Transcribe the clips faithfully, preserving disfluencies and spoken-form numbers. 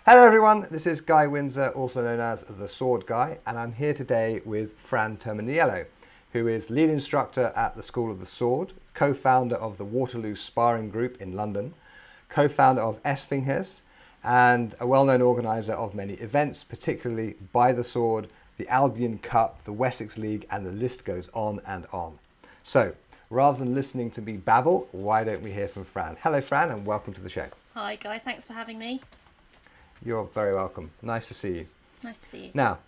Hello everyone, this is Guy Windsor, also known as The Sword Guy, and I'm here today with Fran Terminiello, who is lead instructor at the School of the Sword, co-founder of the Waterloo Sparring Group in London, co-founder of Esfinges, and a well-known organiser of many events, particularly By the Sword, the Albion Cup, the Wessex League, and the list goes on and on. So, rather than listening to me babble, why don't we hear from Fran? Hello Fran, and welcome to the show. Hi Guy, thanks for having me. You're very welcome. Nice to see you. Nice to see you. Now,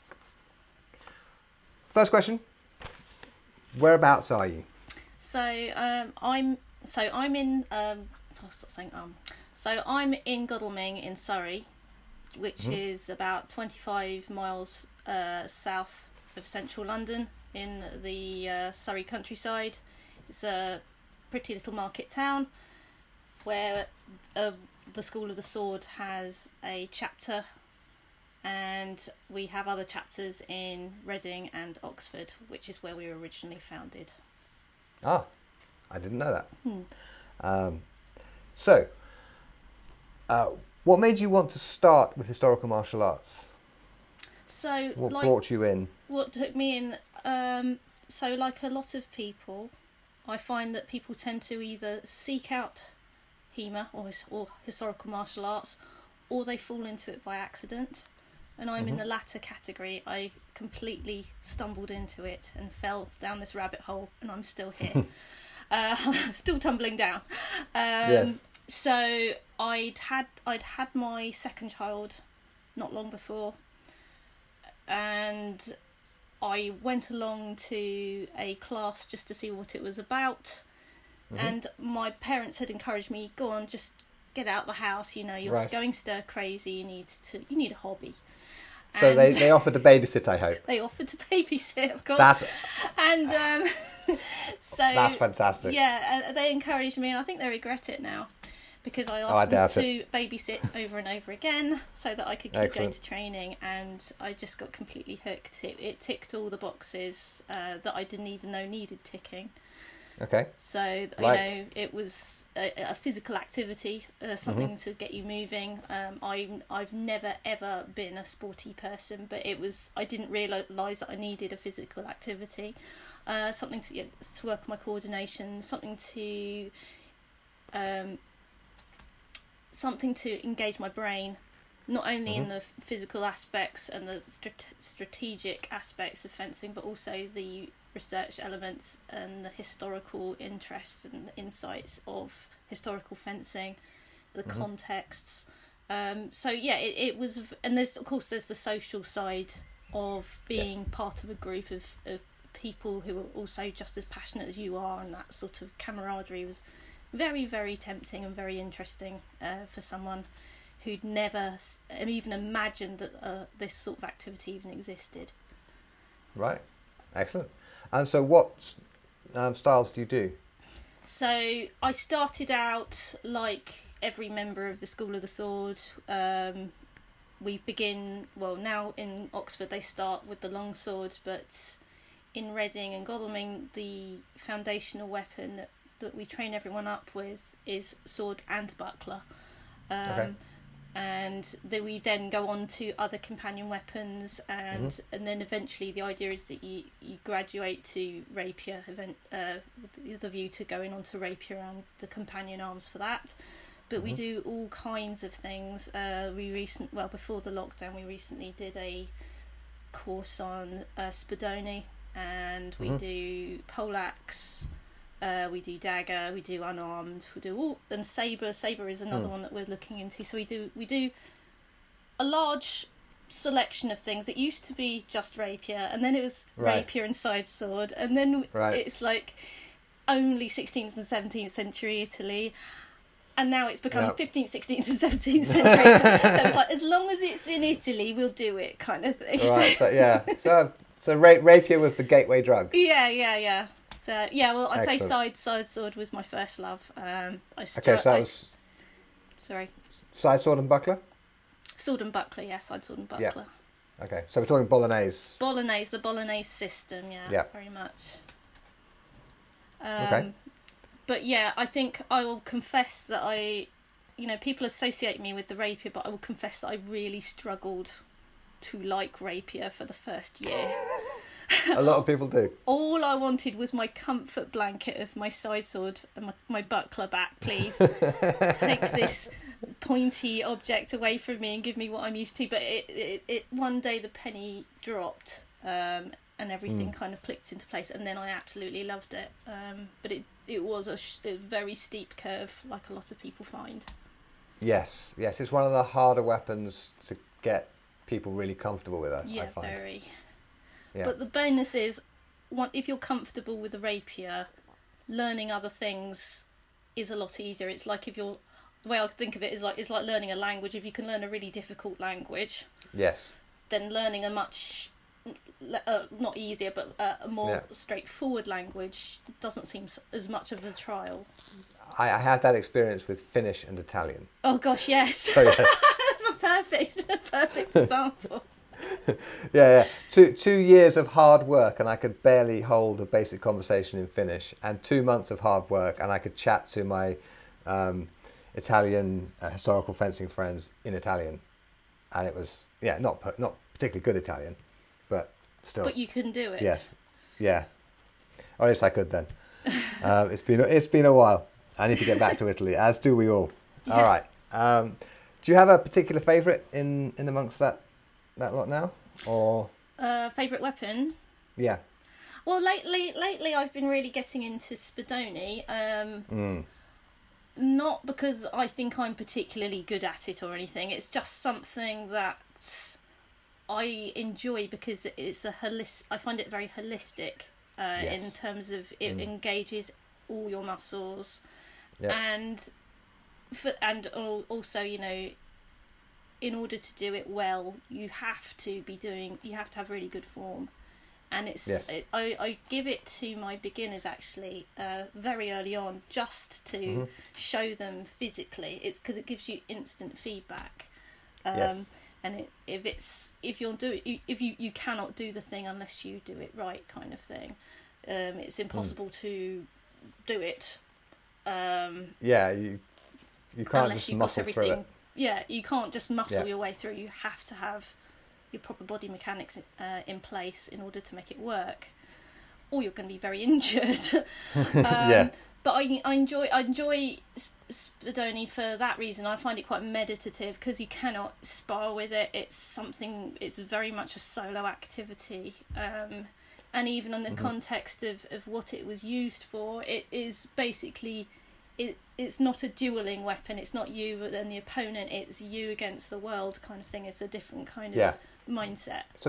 first question, whereabouts are you? So um, I'm so I'm in um, I'll stop saying um. So I'm in Godalming in Surrey, which mm-hmm. is about twenty-five miles uh, south of central London in the uh, Surrey countryside. It's a pretty little market town where uh, the School of the Sword has a chapter, and we have other chapters in Reading and Oxford, which is where we were originally founded. Ah, I didn't know that. Hmm. Um, so, uh, what made you want to start with historical martial arts? So, what like, brought you in? What took me in? Um, so, like a lot of people, I find that people tend to either seek out H E M A or, or historical martial arts, or they fall into it by accident. And I'm mm-hmm. in the latter category. I completely stumbled into it and fell down this rabbit hole, and I'm still here. uh, still tumbling down. Um, yes. So I'd had I'd had my second child not long before, and I went along to a class just to see what it was about. Mm-hmm. And my parents had encouraged me, go on, just get out the house, you know, you're right. going stir crazy, you need to you need a hobby. So and they, they offered to babysit, I hope. They offered to babysit, of course. That's and um, so that's fantastic. Yeah, they encouraged me, and I think they regret it now, because I asked oh, I them to it. babysit over and over again so that I could keep Excellent. going to training, and I just got completely hooked. It, it ticked all the boxes uh, that I didn't even know needed ticking. Okay. So, you like. know, it was a, a physical activity, uh, something mm-hmm. to get you moving. Um, I, I've never, ever been a sporty person, but it was, I didn't realise that I needed a physical activity. Uh, something to, yeah, to work on my coordination, something to, um, something to engage my brain, not only mm-hmm. in the physical aspects and the strat- strategic aspects of fencing, but also the research elements and the historical interests and insights of historical fencing, the mm-hmm. contexts. Um, so yeah, it, it was, and there's of course there's the social side of being yes. part of a group of, of people who are also just as passionate as you are, and that sort of camaraderie was very, very tempting and very interesting uh, for someone who'd never even imagined that uh, this sort of activity even existed. Right, excellent. And so what um, styles do you do? So I started out like every member of the School of the Sword. Um, we begin, well now in Oxford they start with the long sword, but in Reading and Godalming the foundational weapon that, that we train everyone up with is sword and buckler. Um, okay. And then we then go on to other companion weapons, and mm-hmm. and then eventually the idea is that you, you graduate to rapier, event, uh, with the view to going on to rapier and the companion arms for that. But mm-hmm. we do all kinds of things. Uh, we recent well before the lockdown, we recently did a course on uh, Spadoni, and we mm-hmm. do poleaxe. Uh, we do dagger, we do unarmed, we do all, and sabre. Sabre is another mm. one that we're looking into. So we do we do a large selection of things. It used to be just rapier, and then it was right. rapier and side sword, and then right. it's like only sixteenth and seventeenth century Italy, and now it's become yep. fifteenth, sixteenth, and seventeenth century. so, so it's like as long as it's in Italy, we'll do it, kind of thing. Right. So yeah. So so ra- rapier was the gateway drug. Yeah. Yeah. Yeah. So yeah, well, I'd Excellent. say side side sword was my first love. Um, I st- okay, so that I, was sorry, side sword and buckler. Sword and buckler, yeah, side sword and buckler. Yeah. Okay, so we're talking bolognese. Bolognese, the bolognese system, yeah, yeah. very much. Um, okay. But yeah, I think I will confess that I you know, people associate me with the rapier, but I will confess that I really struggled to like rapier for the first year. A lot of people do. All I wanted was my comfort blanket of my side sword and my, my buckler back, please. Take this pointy object away from me and give me what I'm used to. But it, it, it one day the penny dropped, um, and everything mm. kind of clicked into place, and then I absolutely loved it. Um, but it, it was a, sh- a very steep curve, like a lot of people find. Yes, yes, it's one of the harder weapons to get people really comfortable with, I, yeah, I find. very. Yeah. But the bonus is, one, if you're comfortable with a rapier, learning other things is a lot easier. It's like if you're, the way I think of it is like it's like learning a language. If you can learn a really difficult language, yes, then learning a much, uh, not easier, but uh, a more yeah. straightforward language doesn't seem as much of a trial. I, I had that experience with Finnish and Italian. Oh gosh, yes. So, yes. That's a perfect, perfect example. yeah, yeah. Two two years of hard work, and I could barely hold a basic conversation in Finnish. And two months of hard work, and I could chat to my um, Italian uh, historical fencing friends in Italian. And it was, yeah, not not particularly good Italian, but still. But you can do it. Yes, yeah. Or at least I could then. uh, it's been it's been a while. I need to get back to Italy, as do we all. Yeah. All right. Um, do you have a particular favourite in in amongst that? That lot now, or uh, favourite weapon? Yeah. Well, lately, lately I've been really getting into Spadoni. Um, mm. Not because I think I'm particularly good at it or anything. It's just something that I enjoy because it's a holistic. I find it very holistic uh, yes. in terms of it mm. engages all your muscles, yep. and for, and also you know. In order to do it well, you have to be doing. You have to have really good form, and it's. Yes. It, I I give it to my beginners actually uh, very early on, just to mm-hmm. show them physically. It's because it gives you instant feedback, um, yes. and it, if it's if you're do if you you cannot do the thing unless you do it right, kind of thing. Um, it's impossible mm. to do it. Um, yeah, you you can't just muscle through it. Yeah, you can't just muscle yeah. your way through. You have to have your proper body mechanics uh, in place in order to make it work, or you're going to be very injured. um, yeah. But I, I enjoy I enjoy Spadoni for that reason. I find it quite meditative because you cannot spar with it. It's something. It's very much a solo activity, um, and even in the mm-hmm. context of, of what it was used for, it is basically. It it's not a dueling weapon. It's not you and the opponent. It's you against the world kind of thing. It's a different kind of yeah. mindset. So,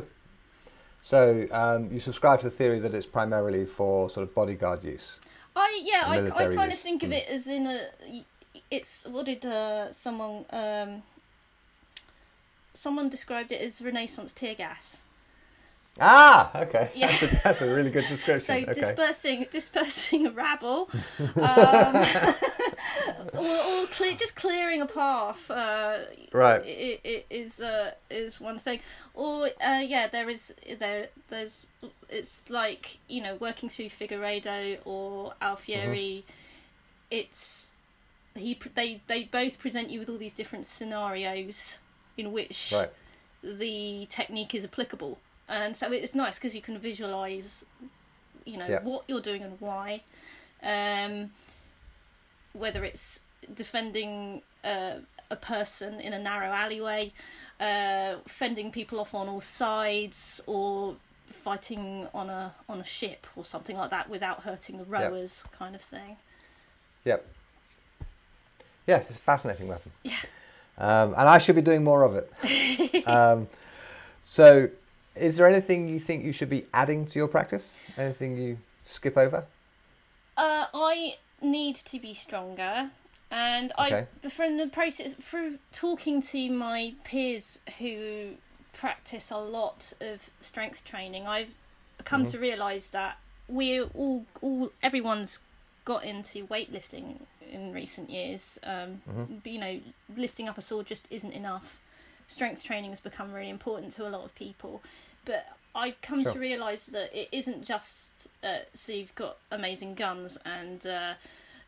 so um, you subscribe to the theory that it's primarily for sort of bodyguard use. I yeah. I, I kind use. of think mm. of it as in a. It's what did uh, someone um, someone described it as Renaissance tear gas. Ah, okay. Yeah. That's, a, that's a really good description. So okay. dispersing dispersing a rabble, um, or, or clear, just clearing a path. Uh, right. It, it is uh, is one thing. Or uh, yeah, there is there there's it's like you know working through Figueiredo or Alfieri. Mm-hmm. It's he they they both present you with all these different scenarios in which right. the technique is applicable. And so it's nice because you can visualise, you know, yeah. what you're doing and why. Um, whether it's defending uh, a person in a narrow alleyway, uh, fending people off on all sides, or fighting on a on a ship or something like that without hurting the rowers, yep. kind of thing. Yep. Yeah, it's a fascinating weapon. Yeah. Um, and I should be doing more of it. um, so... Is there anything you think you should be adding to your practice? Anything you skip over? Uh, I need to be stronger, and okay. I from the process through talking to my peers who practice a lot of strength training, I've come mm-hmm. to realise that we're all all everyone's got into weightlifting in recent years. Um, mm-hmm. but, you know, lifting up a sword just isn't enough. Strength training has become really important to a lot of people. But I've come sure. to realise that it isn't just uh, so you've got amazing guns and uh,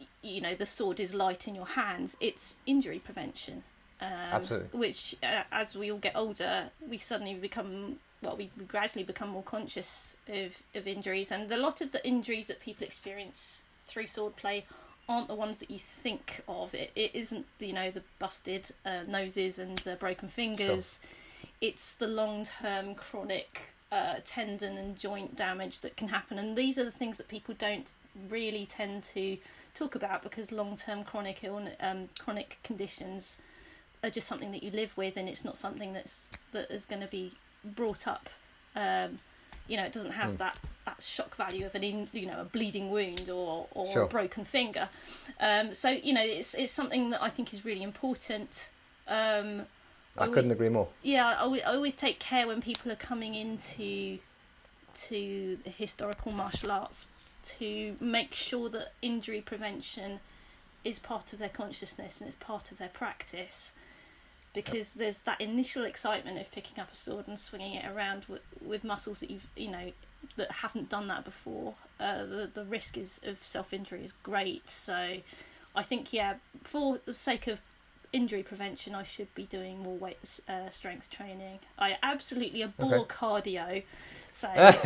you know, the sword is light in your hands. It's injury prevention. Um, Absolutely. Which, uh, as we all get older, we suddenly become, well, we, we gradually become more conscious of, of injuries. And a lot of the injuries that people experience through swordplay aren't the ones that you think of. It, it isn't, you know, the busted uh, noses and uh, broken fingers. Sure. It's the long-term chronic uh, tendon and joint damage that can happen. And these are the things that people don't really tend to talk about, because long-term chronic illness, um, chronic conditions are just something that you live with, and it's not something that's that is going to be brought up. Um, you know, it doesn't have mm. that, that shock value of an in, you know, a bleeding wound or or sure. a broken finger. Um, so you know, it's it's something that I think is really important. Um, I, I always, couldn't agree more. Yeah, I, always, I always take care when people are coming into to the historical martial arts to make sure that injury prevention is part of their consciousness and it's part of their practice. Because there's that initial excitement of picking up a sword and swinging it around with, with muscles that you've, you know, that haven't done that before. Uh, the the risk is of self-injury is great. So I think, yeah, for the sake of injury prevention, I should be doing more weight uh, strength training. I absolutely abhor okay. cardio. So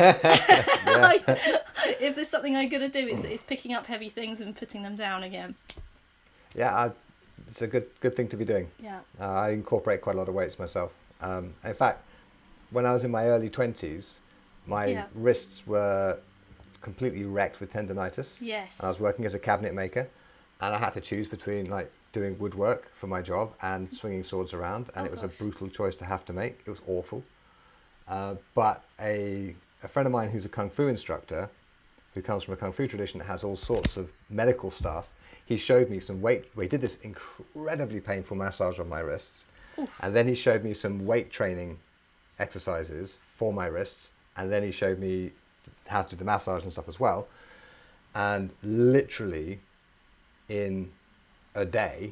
I, if there's something I'm going to do, it's, it's picking up heavy things and putting them down again. Yeah, I... It's a good good thing to be doing. Yeah. Uh, I incorporate quite a lot of weights myself. Um, in fact, when I was in my early twenties, my yeah. wrists were completely wrecked with tendonitis. Yes. And I was working as a cabinet maker, and I had to choose between like doing woodwork for my job and swinging swords around, and oh, it was gosh. a brutal choice to have to make. It was awful. Uh, but a a friend of mine who's a kung fu instructor, who comes from a kung fu tradition that has all sorts of medical stuff, he showed me some weight, well, he did this incredibly painful massage on my wrists. Oof. And then he showed me some weight training exercises for my wrists. And then he showed me how to do the massage and stuff as well. And literally in a day,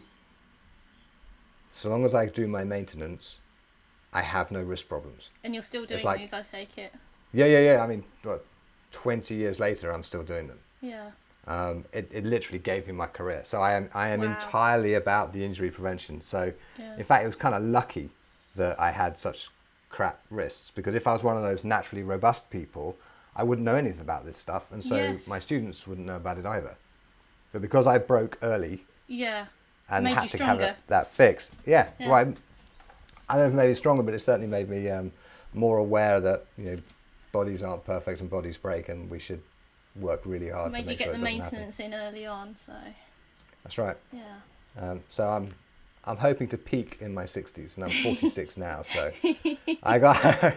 so long as I do my maintenance, I have no wrist problems. And you're still doing like, these, I take it? Yeah, yeah, yeah. I mean, what, twenty years later, I'm still doing them. Yeah. Um, it, it literally gave me my career. So I am I am wow. entirely about the injury prevention. So yeah. in fact, it was kind of lucky that I had such crap wrists, because if I was one of those naturally robust people, I wouldn't know anything about this stuff, and so yes. my students wouldn't know about it either. But because I broke early, yeah, and made had you to stronger. have it, that fixed, yeah, yeah. well, I, I don't know if it made me stronger, but it certainly made me um, more aware that, you know, bodies aren't perfect and bodies break, and we should work really hard made to make you get sure the it doesn't maintenance happen. in early on, so That's right. yeah. Um, so I'm I'm hoping to peak in my sixties, and I'm forty-six now, so I got.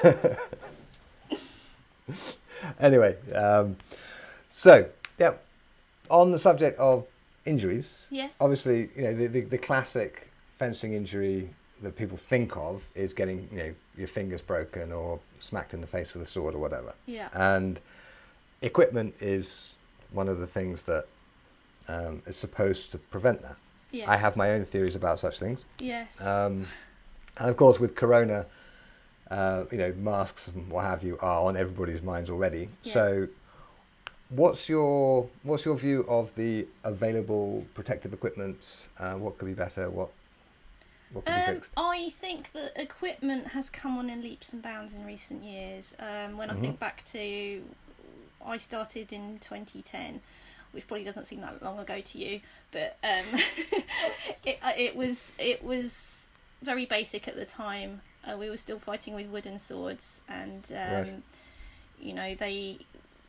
Anyway, um, so yeah, on the subject of injuries, yes, obviously, you know, the, the the classic fencing injury that people think of is getting, you know, your fingers broken or smacked in the face with a sword or whatever. Yeah. And equipment is one of the things that um, is supposed to prevent that. Yes. I have my own theories about such things. Yes. Um, and of course, with Corona, uh, you know, masks and what have you are on everybody's minds already. Yeah. So, what's your what's your view of the available protective equipment? Uh, what could be better? What what could um, be fixed? I think that equipment has come on in leaps and bounds in recent years. Um, when Mm-hmm. I think back to, I started in twenty ten. Which probably doesn't seem that long ago to you, but um, it it was it was very basic at the time. Uh, we were still fighting with wooden swords, and um, Right. you know they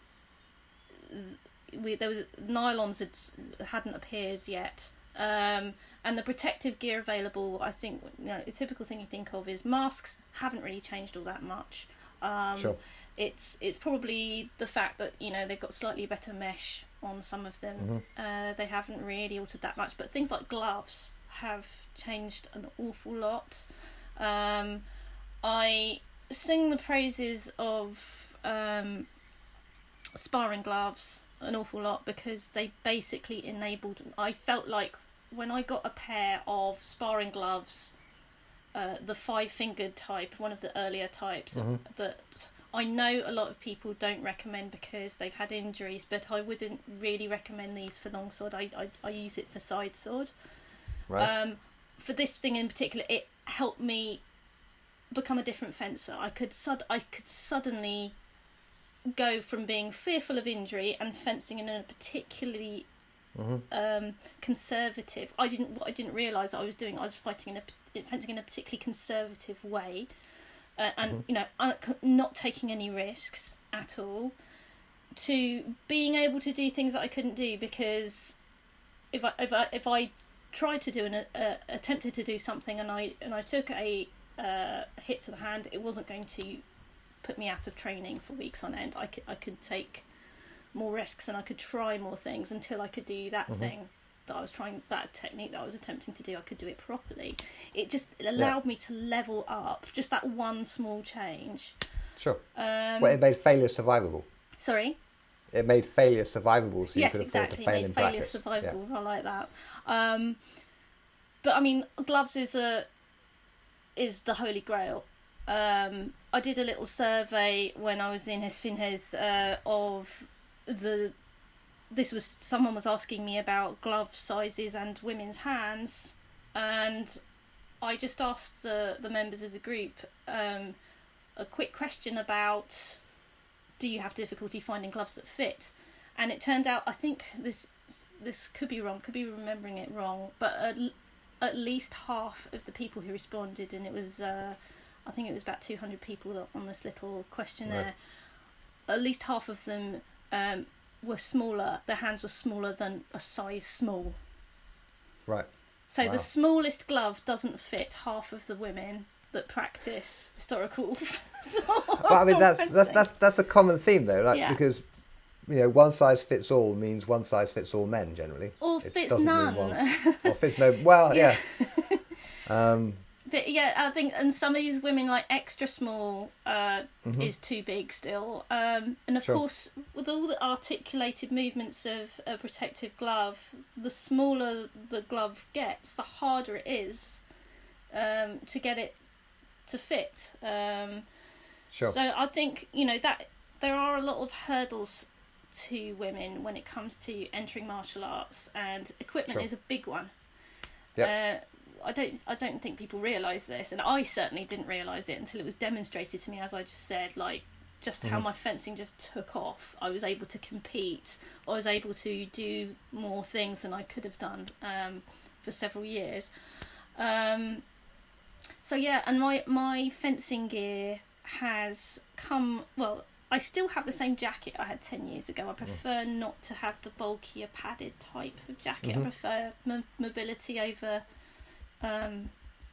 we there was nylons had hadn't appeared yet, um, and the protective gear available. I think, you know, a typical thing you think of is masks haven't really changed all that much. Um, Sure. It's it's probably the fact that, you know, they've got slightly better mesh on some of them. Mm-hmm. Uh, they haven't really altered that much, but things like gloves have changed an awful lot. Um, I sing the praises of um, sparring gloves an awful lot, because they basically enabled. I felt like when I got a pair of sparring gloves, uh, the five-fingered type, one of the earlier types, Mhm. that I know a lot of people don't recommend because they've had injuries, but I wouldn't really recommend these for longsword. I, I, I use it for side sword. Right. Um, for this thing in particular, it helped me become a different fencer. I could sud- I could suddenly go from being fearful of injury and fencing in a particularly Mm-hmm. um, conservative. I didn't. What I didn't realise I was doing. I was fighting in a fencing in a particularly conservative way, uh, and Mm-hmm. you know, un- not taking any risks at all. To being able to do things that I couldn't do because if I if I if I tried to do an uh, attempted to do something and I and I took a uh, hit to the hand, it wasn't going to put me out of training for weeks on end. I could I could take more risks and I could try more things until I could do that Mm-hmm. thing that I was trying, that technique that I was attempting to do. I could do it properly. It just it allowed Yeah. me to level up. Just that one small change. Sure. Um, Well, it made failure survivable. sorry. It made failure survivable, so you Yes, could afford exactly. to fail Made in failure practice. survivable. I like that. Um, but I mean, gloves is a is the holy grail. Um, I did a little survey when I was in Hesfinhes uh, of the. This was someone was asking me about glove sizes and women's hands, and I just asked the the members of the group um, a quick question about, do you have difficulty finding gloves that fit? And it turned out, I think this this could be wrong, could be remembering it wrong, but at, at least half of the people who responded, and it was, uh, I think it was about two hundred people on this little questionnaire, Right. at least half of them um, were smaller, their hands were smaller than a size small. Right. So Wow. the smallest glove doesn't fit half of the women that practice historical Well, I mean, that's, that's that's that's a common theme though, like Yeah. because you know one size fits all means one size fits all men generally. Or It fits doesn't mean none. one- or fits no. Well, yeah. Yeah. Um, But yeah, I think, and some of these women like extra small uh, Mhm. is too big still. Um, and of Sure. course, with all the articulated movements of a protective glove, the smaller the glove gets, the harder it is um, to get it to fit. Um, sure. So I think, you know, that there are a lot of hurdles to women when it comes to entering martial arts, and equipment Sure. is a big one. Yep. Uh, I don't I don't think people realise this, and I certainly didn't realise it until it was demonstrated to me, as I just said, like just how Mhm. my fencing just took off. I was able to compete. I was able to do more things than I could have done um, for several years. Um, so yeah, and my, my fencing gear has come, well, I still have the same jacket I had ten years ago. I prefer not to have the bulkier padded type of jacket. Mhm. I prefer mo- mobility over um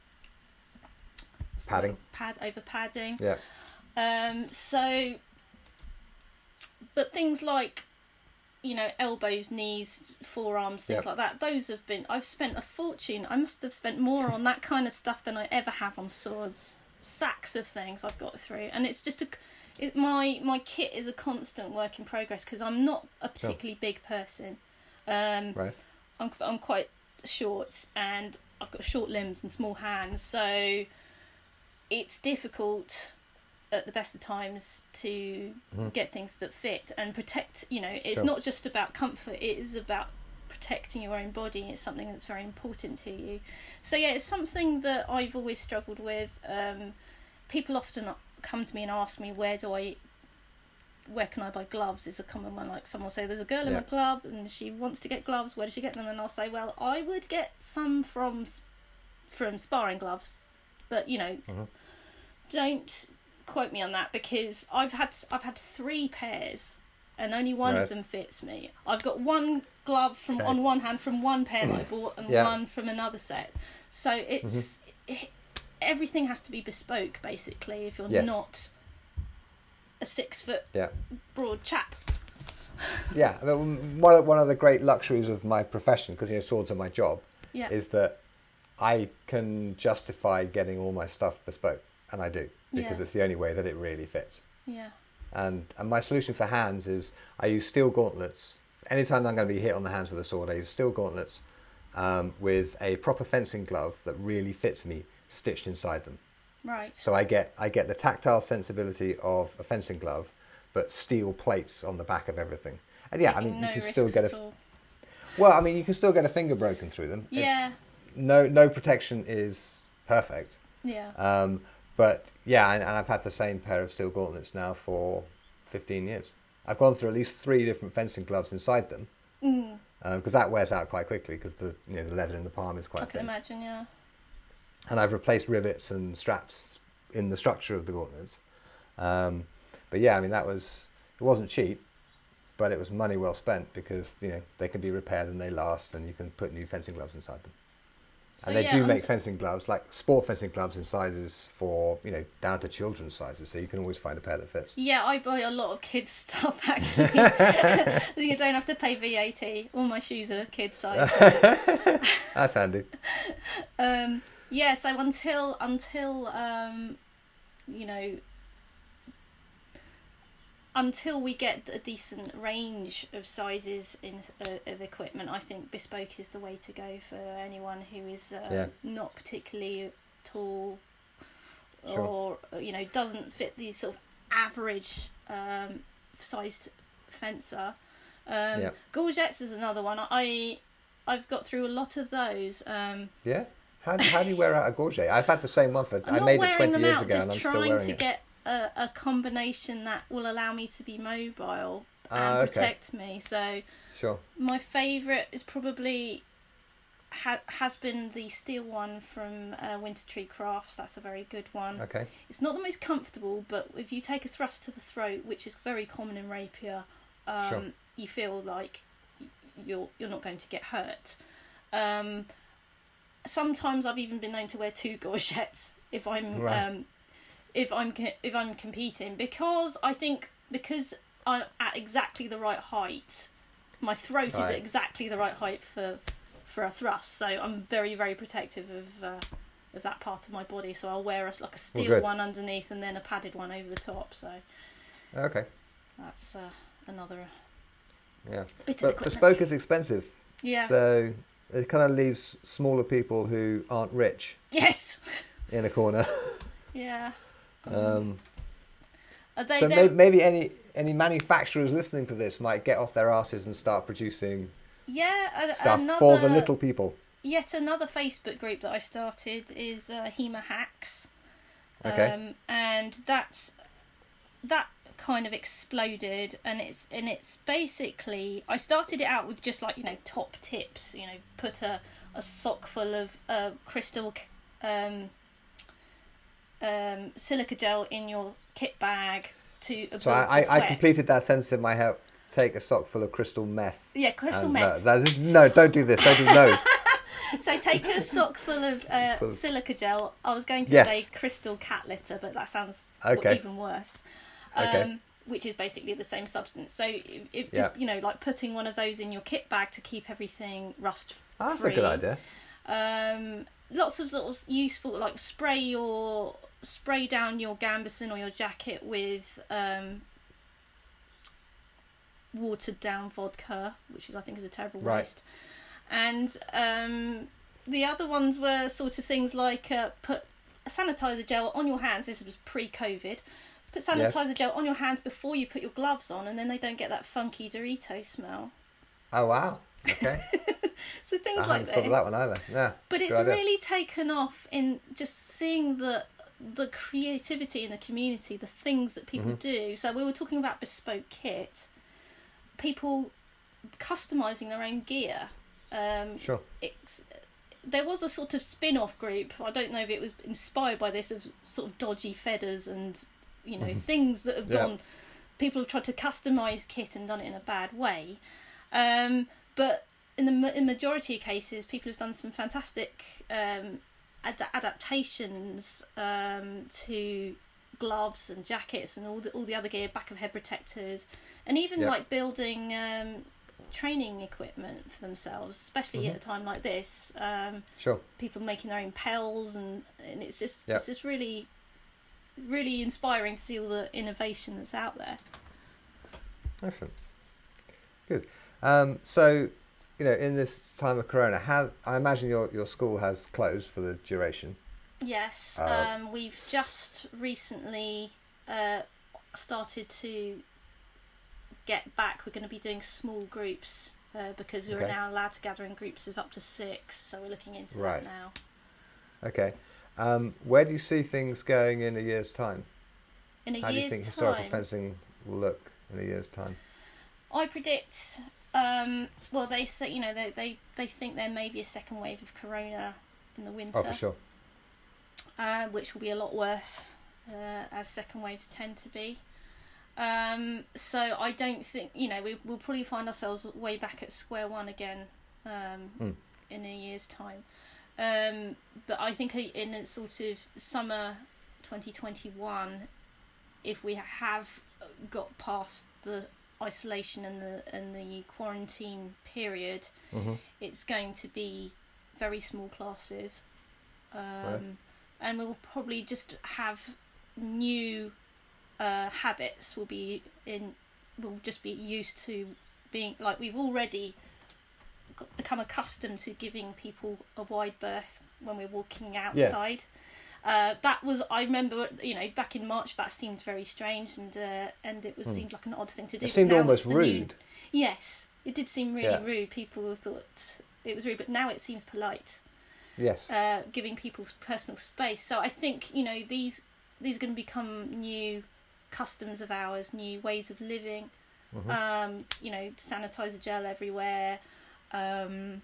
sort Padding. of pad over padding. Yeah. Um so but things like, you know, elbows, knees, forearms, things Yeah. like that, those have been, I've spent a fortune. I must have spent more on that kind of stuff than I ever have on swords. Sacks of things I've got through, and it's just a it, my my kit is a constant work in progress because I'm not a particularly big person. Um, Right. I'm I'm quite short, and I've got short limbs and small hands, so it's difficult at the best of times to Mhm. get things that fit and protect. You know, it's Sure. not just about comfort; it is about protecting your own body. It's something that's very important to you. So yeah, it's something that I've always struggled with. Um, people often come to me and ask me, where do I where can I buy gloves? Is a common one. Like someone will say, there's a girl in Yeah. my club and she wants to get gloves, where does she get them? And I'll say, well, I would get some from s- from sparring gloves, but you know, Mhm. don't quote me on that, because I've had I've had three pairs and only one Right. of them fits me. I've got one glove from Okay. on one hand from one pair that I bought, and Yeah. one from another set. So it's it, everything has to be bespoke, basically, if you're Yes. not a six foot Yeah. broad chap. Yeah. I mean, one of, one of the great luxuries of my profession, because you know swords are my job, Yeah. is that I can justify getting all my stuff bespoke, and I do because Yeah. it's the only way that it really fits. Yeah. And and my solution for hands is I use steel gauntlets. Anytime I'm going to be hit on the hands with a sword, I use steel gauntlets um, with a proper fencing glove that really fits me stitched inside them. Right. So I get I get the tactile sensibility of a fencing glove, but steel plates on the back of everything. And yeah, Taking I mean, no you can risks still get at a all. well, I mean, you can still get a finger broken through them. Yeah. It's, no no protection is perfect. Yeah. Um, but yeah, and, and I've had the same pair of steel gauntlets now for fifteen years. I've gone through at least three different fencing gloves inside them, because Mm. um, that wears out quite quickly because the you know the leather in the palm is quite I can thin. imagine. Yeah. And I've replaced rivets and straps in the structure of the gauntlets. Um, but yeah, I mean that was it wasn't cheap, but it was money well spent because you know they can be repaired and they last, and you can put new fencing gloves inside them. So, And they yeah, do make unt- fencing gloves, like sport fencing gloves, in sizes for you know down to children's sizes, so you can always find a pair that fits. Yeah, I buy a lot of kids stuff actually. You don't have to pay V A T. All my shoes are kid size. That's handy. um, yeah, so until until um, you know until we get a decent range of sizes in uh, of equipment, I think bespoke is the way to go for anyone who is uh, Yeah. not particularly tall Sure. or you know doesn't fit the sort of average um, sized fencer. Um, Yeah. Gorgets is another one. I I've got through a lot of those. Um, Yeah. How, how do you wear out a gorget? I've had the same one for. I'm I not made it wearing twenty them years out, ago, just and I'm still trying wearing to it. get a, a combination that will allow me to be mobile and Ah, okay. protect me. So Sure. my favourite is probably ha- has been the steel one from uh, Winter Tree Crafts. That's a very good one. Okay. It's not the most comfortable, but if you take a thrust to the throat, which is very common in rapier, um, Sure. you feel like y- you're you're not going to get hurt. Um, sometimes I've even been known to wear two gorgets if I'm Right. um, if I'm co- if I'm competing, because I think because I'm at exactly the right height, my throat is Right. at exactly the right height for for a thrust. So I'm very very protective of uh, of that part of my body. So I'll wear a, like a steel good. one underneath and then a padded one over the top. So Okay. that's uh, another Yeah. bit of But equipment. bespoke is expensive. Yeah. So it kind of leaves smaller people who aren't rich Yes. in a corner. Yeah. Um, Are they so there? maybe, maybe any any manufacturers listening to this might get off their asses and start producing Yeah. A, stuff another for the little people. yet another Facebook group that I started is uh, Hema Hacks. Okay. Um, and that's that kind of exploded, and it's and it's basically I started it out with just like you know top tips. You know, put a, a sock full of uh, crystal um, um, silica gel in your kit bag to absorb So I, the I, I sweat. completed that sentence in my head. Take a sock full of crystal meth. Yeah, crystal And meth. No, that is, no, don't do this. Don't do no. So take a sock full of uh, Full- silica gel. I was going to Yes. say crystal cat litter, but that sounds Okay. even worse. Um, Okay. Which is basically the same substance. So it, it just Yeah. you know like putting one of those in your kit bag to keep everything rust Oh, that's free. a good idea. Um, lots of little useful like spray your spray down your gambeson or your jacket with um, watered down vodka, which is I think is a terrible Right. waste. And um, the other ones were sort of things like uh, put a sanitizer gel on your hands. This was pre-COVID. Put sanitizer gel on your hands before you put your gloves on, and then they don't get that funky Dorito smell. Oh wow. Okay. So things I like hadn't this. thought of that one either. Yeah. But it's good idea. really taken off in just seeing the the creativity in the community, the things that people Mhm. do. So we were talking about bespoke kit, people customizing their own gear. Um, Sure. it's, there was a sort of spin-off group. I don't know if it was inspired by this, of sort of dodgy feathers and you know things that have Yeah. gone. People have tried to customize kit and done it in a bad way, um, but in the ma- in majority of cases, people have done some fantastic um, ad- adaptations um, to gloves and jackets and all the all the other gear, back of head protectors, and even Yeah. like building um, training equipment for themselves, especially Mhm. at a time like this. Um, Sure. people making their own pels, and, and it's just Yeah. it's just really really inspiring to see all the innovation that's out there. Excellent. Good. Um, so, you know, in this time of Corona, has I imagine your, your school has closed for the duration. Yes, Uh, um, we've just recently uh, started to get back. We're going to be doing small groups uh, because we're Okay. now allowed to gather in groups of up to six. So we're looking into Right. that now. Okay. Um, where do you see things going in a year's time? In a How do you year's think historical time, fencing will look in a year's time? I predict. Um, well, they say you know they, they they think there may be a second wave of corona in the winter. Oh, for sure. Uh, which will be a lot worse, uh, as second waves tend to be. Um, so I don't think, you know, we, we'll probably find ourselves way back at square one again um, Mm. in a year's time. Um, but I think in a sort of summer twenty twenty-one, if we have got past the isolation and the and the quarantine period, Mm-hmm. it's going to be very small classes. Um, Right. And we'll probably just have new uh, habits. We'll be in. We'll just be used to being like we've already got, become accustomed to giving people a wide berth when we're walking outside. Uh, that was I remember you know back in March that seemed very strange and uh, and it was Hmm. seemed like an odd thing to do. It but seemed now almost it's the new- rude. Yes, it did seem really Yeah. rude. People thought it was rude, but now it seems polite. Yes. Uh, giving people personal space. So I think you know these these are going to become new customs of ours, new ways of living. Mhm. Um, you know, sanitizer gel everywhere, um,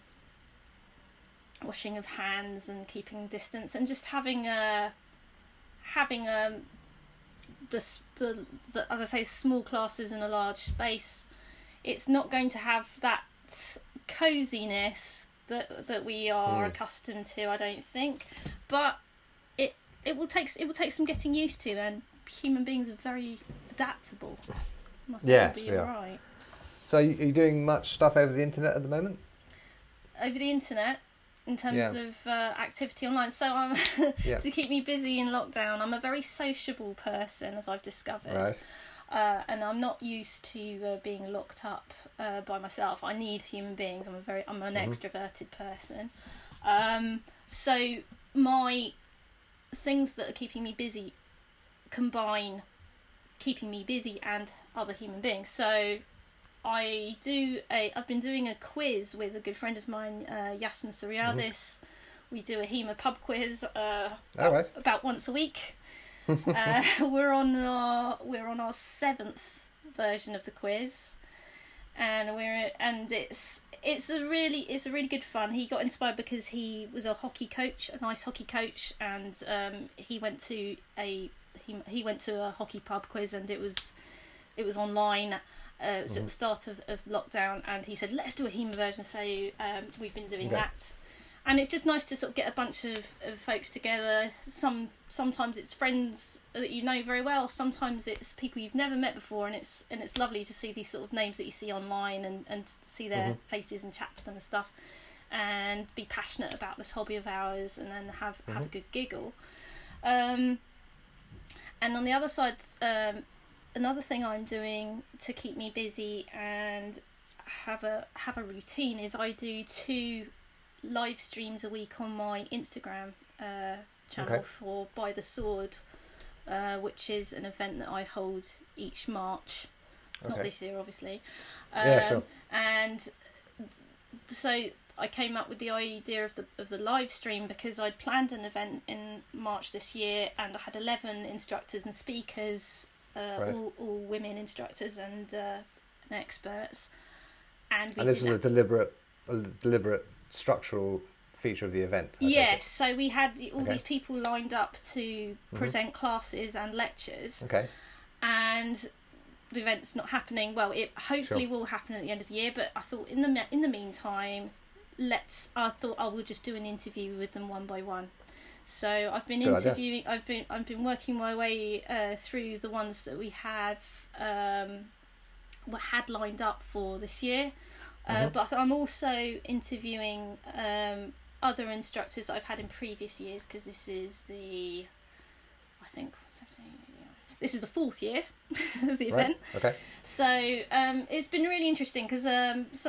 washing of hands and keeping distance, and just having a having um the, s- the the as I say small classes in a large space. It's not going to have that coziness that that we are Mm. accustomed to, I don't think, but it it will take it will take some getting used to, and human beings are very adaptable. Must Yes, be we are. right. So, are you are you doing much stuff over the internet at the moment? Over the internet, in terms Yeah. of uh, activity online. So I'm Yeah. to keep me busy in lockdown. I'm a very sociable person, as I've discovered. Right. Uh, and I'm not used to uh, being locked up uh, by myself. I need human beings. I'm a very I'm an Mhm. extroverted person. Um, so my things that are keeping me busy combine keeping me busy and other human beings. So I do a I've been doing a quiz with a good friend of mine, uh, Yasin Suriadis. We do a HEMA pub quiz uh, All right. about once a week. uh, we're on our we're on our seventh version of the quiz, and we're and it's it's a really it's a really good fun. He got inspired because he was a hockey coach, an ice hockey coach, and um, he went to a he he went to a hockey pub quiz, and it was it was online. Uh, it was at Mhm. the start of, of lockdown, and he said, "Let's do a HEMA version." So um, we've been doing Okay. that. And it's just nice to sort of get a bunch of, of folks together. Some sometimes it's friends that you know very well. Sometimes it's people you've never met before, and it's and it's lovely to see these sort of names that you see online and, and see their Mhm. faces and chat to them and stuff, and be passionate about this hobby of ours, and then have have a Mhm. good giggle. Um, and on the other side, um, another thing I'm doing to keep me busy and have a have a routine is I do two live streams a week on my Instagram uh, channel Okay. for By the Sword, uh, which is an event that I hold each March. Not Okay. this year, obviously. Um, Yeah, sure. And th- so I came up with the idea of the of the live stream because I'd planned an event in March this year, and I had eleven instructors and speakers, uh, Right. all, all women instructors and, uh, and experts. And we And this did was a deliberate, a deliberate structural feature of the event. I take it. Yes, so we had all Okay. these people lined up to present classes and lectures, Okay. and the event's not happening. Well, it hopefully Sure. will happen at the end of the year, but I thought in the me- in the meantime, let's. I thought I will just do an interview with them one by one. So I've been Good idea. interviewing. I've been I've been working my way uh, through the ones that we have um, were had lined up for this year. Uh, Mhm. But I'm also interviewing um, other instructors that I've had in previous years because this is the, I think, seventeen, this is the fourth year of the Right. event. Okay. So um, it's been really interesting because um, so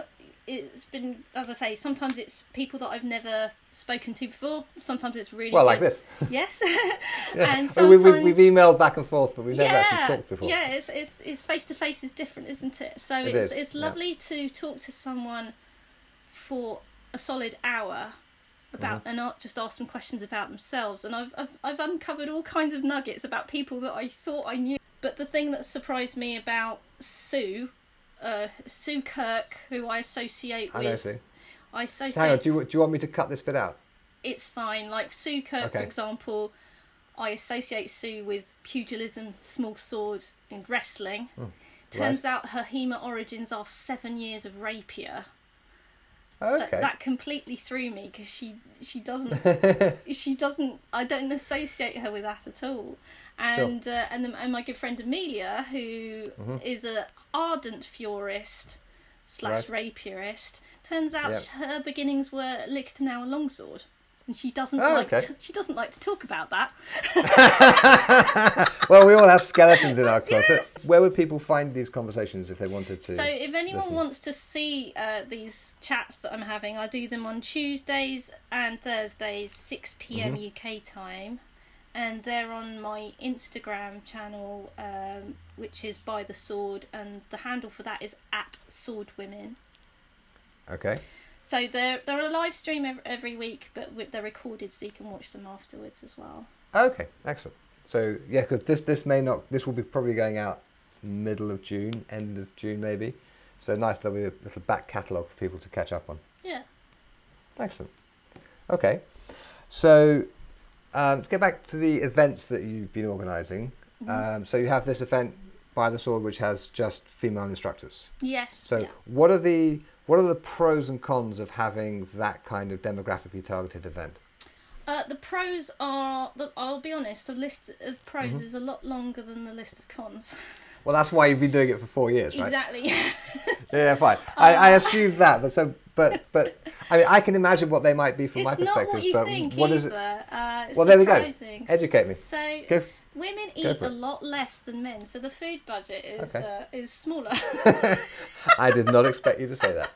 it's been, as I say, sometimes it's people that I've never spoken to before. Sometimes it's really well, good. like this. Yes. Yeah. And we, sometimes we, we've emailed back and forth, but we've never yeah, actually talked before. Yeah, it's it's it's face to face is different, isn't it? So It it's is, it's yeah. lovely to talk to someone for a solid hour about Mm-hmm. and not just ask them questions about themselves. And I've, I've I've uncovered all kinds of nuggets about people that I thought I knew. But the thing that surprised me about Sue, uh, Sue Kirk, who I associate I with, know, Sue. I associate. Hang on, do you, do you want me to cut this bit out? It's fine. Like Sue Kirk, Okay. for example, I associate Sue with pugilism, small sword, and wrestling. Turns out her HEMA origins are seven years of rapier. Oh, So okay. that completely threw me because she she doesn't she doesn't I don't associate her with that at all. And uh, and the, and my good friend Amelia, who is a ardent furist slash rapierist, turns out Yep. her beginnings were Lichtenauer longsword. And she doesn't Oh, like okay. to, she doesn't like to talk about that. Well, we all have skeletons in our closet. Yes. Where would people find these conversations if they wanted to? So if anyone listen? wants to see uh, these chats that I'm having, I do them on Tuesdays and Thursdays, six p.m. Mm-hmm. U K time, and they're on my Instagram channel, um, which is By the Sword, and the handle for that is at Sword Women. Okay. So they're they're a live stream every, every week, but with- they're recorded, so you can watch them afterwards as well. Okay, excellent. So yeah, because this this may not this will be probably going out middle of June, end of June maybe. So nice there'll be a little back catalogue for people to catch up on. Yeah. Excellent. Okay, so um, to get back to the events that you've been organising. Um, so you have this event By the Sword, which has just female instructors. Yes. So yeah. what are the what are the pros and cons of having that kind of demographically targeted event? Uh, the pros are, the- I'll be honest, the list of pros is a lot longer than the list of cons. Well, that's why you've been doing it for four years, right? Exactly. Yeah, fine. I, I assumed that, but so, but, but, I mean, I can imagine what they might be from my It's perspective. not what you but think what either. is it? Uh, it's Well, there we go. surprising. Educate me. So Go, women go eat for a it. lot less than men, so the food budget is Okay. uh, is smaller. I did not expect you to say that.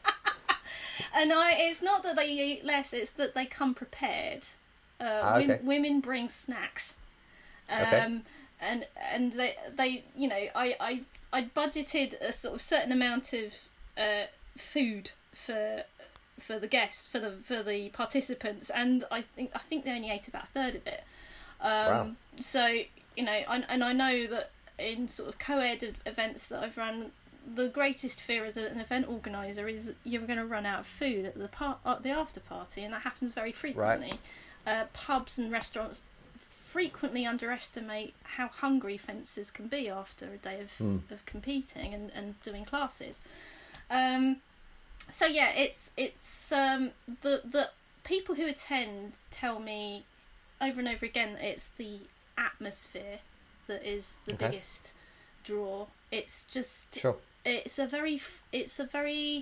And I, it's not that they eat less; it's that they come prepared. Uh, Ah, okay. wom- women bring snacks, um, Okay. and and they they you know I, I I budgeted a sort of certain amount of uh, food for for the guests for the for the participants, and I think I think they only ate about a third of it. Um, Wow. So you know, I, and I know that in sort of co-ed ev- events that I've run, the greatest fear as an event organizer is that you're going to run out of food at the par- at the after party, and that happens very frequently. Uh, pubs and restaurants frequently underestimate how hungry fencers can be after a day of, Mm. of competing and, and doing classes. Um, so yeah, it's it's um, the the people who attend tell me over and over again that it's the atmosphere that is the Okay. biggest draw. It's just Sure. it's a very f- it's a very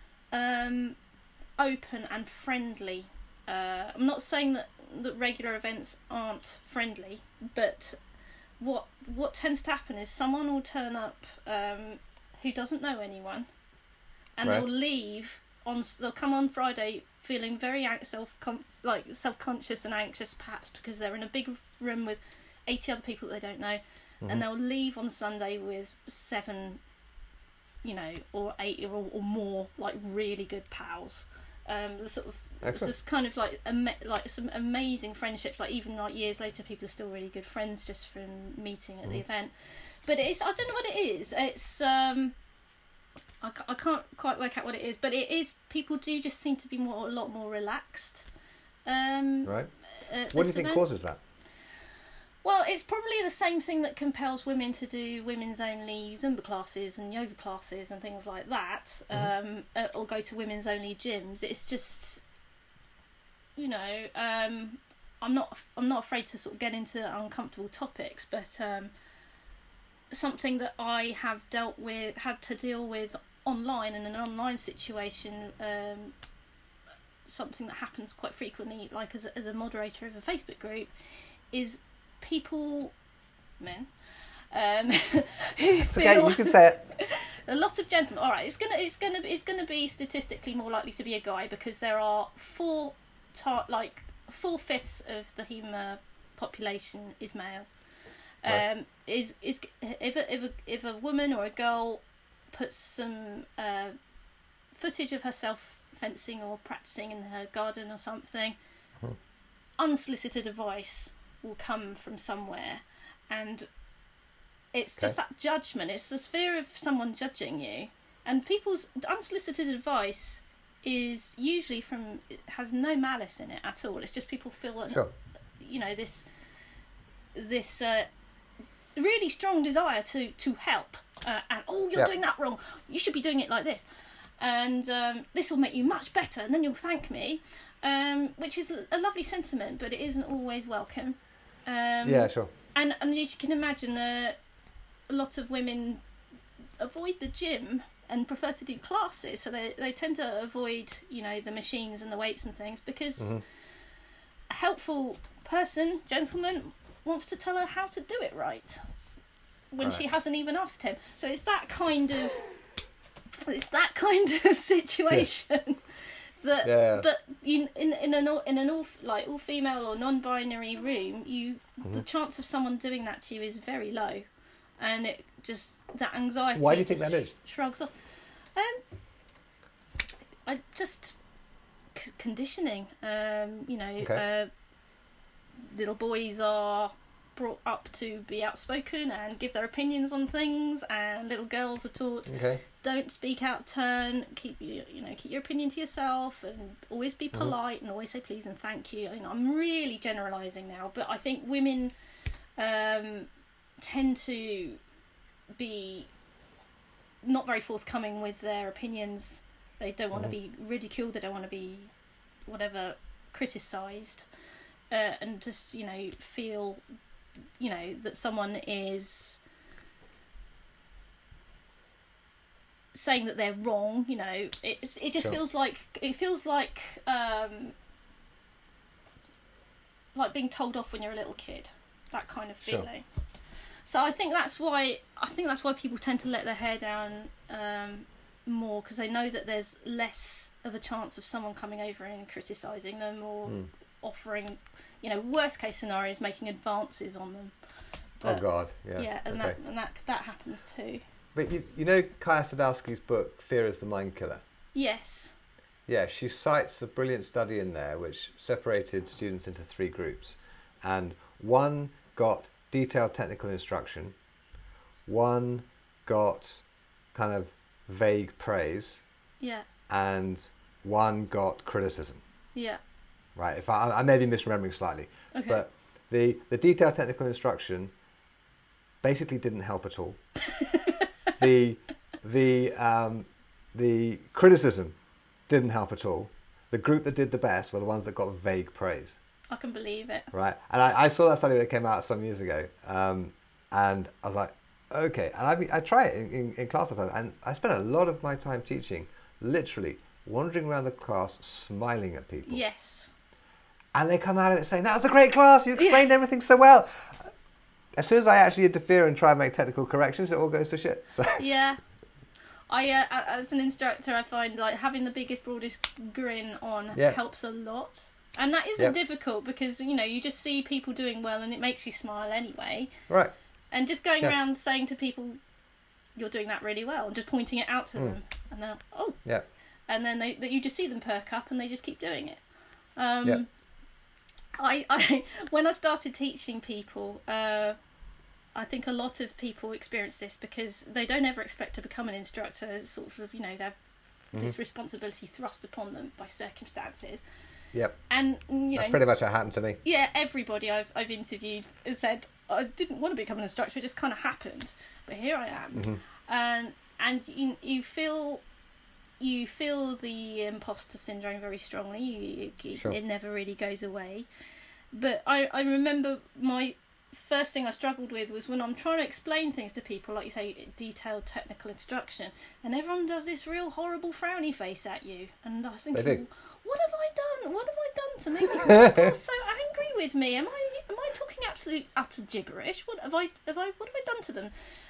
um, open and friendly. Uh, I'm not saying that, that regular events aren't friendly, but what what tends to happen is someone will turn up um, who doesn't know anyone, and Right. they'll leave on. They'll come on Friday feeling very an- self like self conscious and anxious, perhaps because they're in a big room with eighty other people that they don't know, Mm-hmm. and they'll leave on Sunday with seven, you know, or eight or, or more like really good pals. Um, the sort of it's Excellent. just kind of like ama- like some amazing friendships. Like even like years later, people are still really good friends just from meeting at the Mhm. event. But it's I don't know what it is. It's um, I, ca- I can't quite work out what it is. But it is people do just seem to be more a lot more relaxed. Um, Right. at What do you this think event. causes that? Well, it's probably the same thing that compels women to do women's only Zumba classes and yoga classes and things like that, um, uh, or go to women's only gyms. It's just, you know, um, I'm not I'm not afraid to sort of get into uncomfortable topics, but um, something that I have dealt with, had to deal with online in an online situation. Um, something that happens quite frequently, like as a, as a moderator of a Facebook group, is people, men, um, who It's okay, feel you can say it. a lot of gentlemen. All right, it's gonna it's gonna it's gonna be statistically more likely to be a guy because there are four tar- like four fifths of the human population is male. Um, Right. is is if a, if a if a woman or a girl puts some uh, footage of herself fencing or practicing in her garden or something, Hmm. unsolicited advice will come from somewhere, and it's just Okay. that judgment. It's the fear of someone judging you, and people's unsolicited advice is usually from it has no malice in it at all. It's just people feel Sure. you know this this uh, really strong desire to to help uh, and oh you're Yeah. doing that wrong, you should be doing it like this, and um, this will make you much better and then you'll thank me, um, which is a lovely sentiment, but it isn't always welcome. um, Yeah, sure. and and as you can imagine, uh, a lot of women avoid the gym and prefer to do classes, so they, they tend to avoid you know the machines and the weights and things because Mhm. a helpful person, gentleman, wants to tell her how to do it right when Right. she hasn't even asked him. So it's that kind of it's that kind of situation that Yeah. that you in in an all- in an all like all female or non-binary room, you the chance of someone doing that to you is very low, and it just that anxiety. Why do you think just that is? Shrugs off. Um, I just c- conditioning. Um, you know, Okay. uh, little boys are brought up to be outspoken and give their opinions on things, and little girls are taught Okay. don't speak out of turn, keep you you know keep your opinion to yourself, and always be polite and always say please and thank you. You know, I'm really generalising now, but I think women um, tend to be not very forthcoming with their opinions. They don't want to be ridiculed. They don't want to be whatever criticised, uh, and just you know feel you know that someone is saying that they're wrong. You know, it's it just Sure. feels like it feels like um, like being told off when you're a little kid. That kind of Sure. feeling. So I think that's why I think that's why people tend to let their hair down um, more, because they know that there's less of a chance of someone coming over and criticising them or Mm. offering, you know, worst case scenario is making advances on them. Oh But, God. Yes. yeah, and okay. that and that that happens too. But you, you know Kaya Sadowski's book Fear is the Mind Killer. Yes. Yeah, she cites a brilliant study in there which separated students into three groups, and one got detailed technical instruction, one got kind of vague praise, Yeah. and one got criticism. Yeah. Right? If I, I may be misremembering slightly, Okay. but the the detailed technical instruction basically didn't help at all. the the um, the criticism didn't help at all. The group that did the best were the ones that got vague praise. I can believe it. Right, and I, I saw that study that came out some years ago, um, and I was like, okay. And I I try it in, in, in class sometimes, and I spent a lot of my time teaching, literally wandering around the class, smiling at people. Yes. And they come out of it saying, "That was a great class. You explained everything so well." As soon as I actually interfere and try and make technical corrections, it all goes to shit. So Yeah. I uh, a- as an instructor, I find like having the biggest, broadest grin on Yeah. helps a lot. And that isn't Yep. difficult because, you know, you just see people doing well and it makes you smile anyway. right, And just going Yeah. around saying to people, you're doing that really well, and just pointing it out to Mm. them. And they're, oh. yeah, And then they, that you just see them perk up and they just keep doing it. Um, Yeah. I, I, when I started teaching people, uh, I think a lot of people experience this because they don't ever expect to become an instructor. It's sort of, you know, they have Mm-hmm. this responsibility thrust upon them by circumstances. yep. And, you That's know, pretty much what happened to me. yeah, everybody I've I've interviewed has said I didn't want to become an instructor; it just kind of happened. But here I am, Mm-hmm. and and you you feel you feel the imposter syndrome very strongly. You, you, Sure. It never really goes away. But I I remember my first thing I struggled with was when I'm trying to explain things to people, like you say, detailed technical instruction, and everyone does this real horrible frowny face at you, and I was They thinking, do. what have I done? What have I done to make these people so angry with me? Am I am I talking absolute utter gibberish? What have I have I what have I done to them?